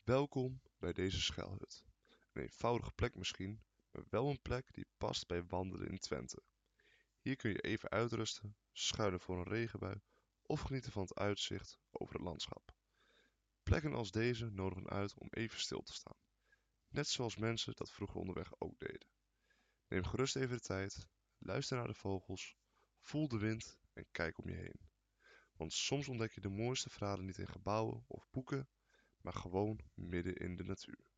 Welkom bij deze schuilhut. Een eenvoudige plek misschien, maar wel een plek die past bij wandelen in Twente. Hier kun je even uitrusten, schuilen voor een regenbui of genieten van het uitzicht over het landschap. Plekken als deze nodigen uit om even stil te staan. Net zoals mensen dat vroeger onderweg ook deden. Neem gerust even de tijd, luister naar de vogels, voel de wind en kijk om je heen. Want soms ontdek je de mooiste verhalen niet in gebouwen of boeken, maar gewoon midden in de natuur.